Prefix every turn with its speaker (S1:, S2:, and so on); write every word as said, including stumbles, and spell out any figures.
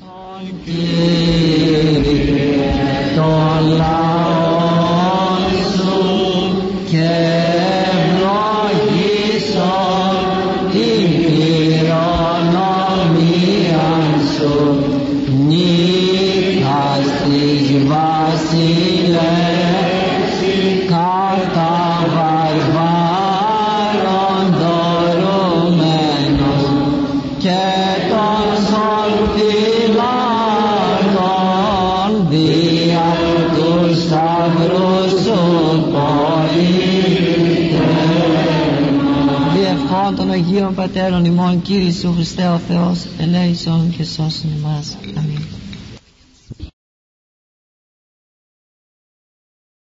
S1: Των Αγίων Πατέρων ημών, Κύριε Ιησού Χριστέ ο Θεός, ελέησον και σώσον ημάς. Αμήν.